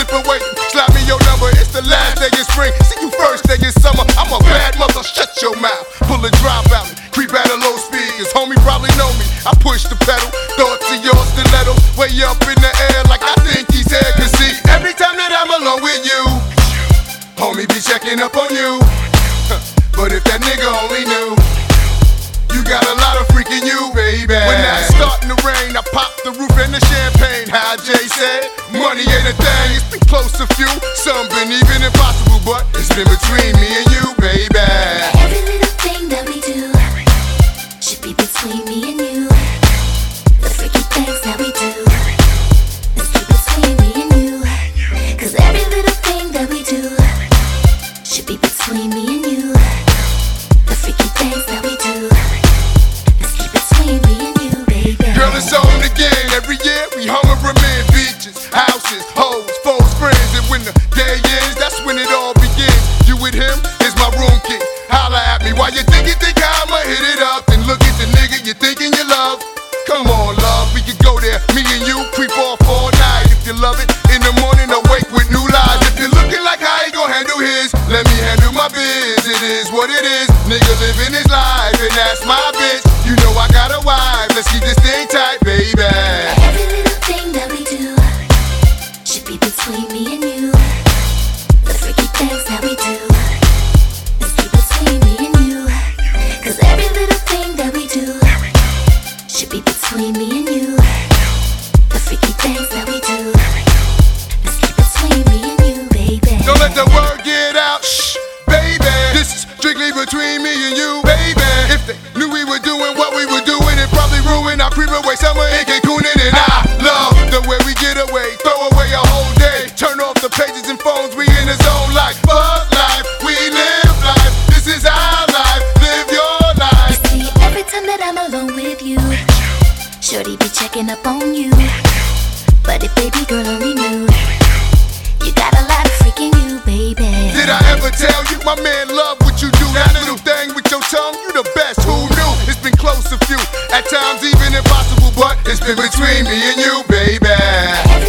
for waiting. Slap me your number, it's the last day of spring. See you first day of summer. I'm a bad mother, shut your mouth. Pull a drop out, creep at a low speed. Cause homie probably know me. I push the pedal, thoughts to your stiletto. Way up in the air like I think he's here. Cause see, every time that I'm alone with you, homie be checking up on you. But if that nigga only knew, you got a lot of freaking you, baby. When that's starting to rain, I pop the roof and the champagne. How Jay said, money ain't a thing. It's been close to few, some been even impossible, but it's been between me and you, baby. Every little thing that we do should be between me and you. The freaky things that we do, let's keep between me and you. Cause every little thing that we do should be between me and you. The freaky things that we do, let's keep between me and you, baby. Girl, it's on again. Every year we hunger in beaches, houses, hoes, foes, friends. And when the day ends, that's when it all begins. You with him is my room key. Holla at me while you think I'ma hit it up. Then look at the nigga you thinking you love. Come on, love, we can go there. Me and you creep off all night. If you love it, in the morning awake with new lies. If you're looking like how he gon' handle his, let me handle my biz. It is what it is. Nigga living his life, and that's my bitch. You know I got a wife. Let's keep this thing tight, baby. Every little thing that we do should be between me and you. The freaky things that we do, let's keep between me and you. Cause every little thing that we do should be between me and you. The freaky things that we do, let's keep between me and you, baby. Don't let the word get out, shh, baby. This is strictly between me and you, baby. If they knew we were doing what we were doing, it probably ruined our creep away summer in Cancun. And I love the way we get away, throw away a whole day. Turn off the pages and phones, we in the zone like fuck life, we live life. This is our life, live your life. You see, every time that I'm alone with you, shorty be checking up on you. But if baby girl only knew, you got a lot of freaking you, baby. Did I ever tell you my man love what you do? That little thing with your tongue, you the best, who knew? It's been close to few, at times even impossible, but it's been between me and you, baby. Every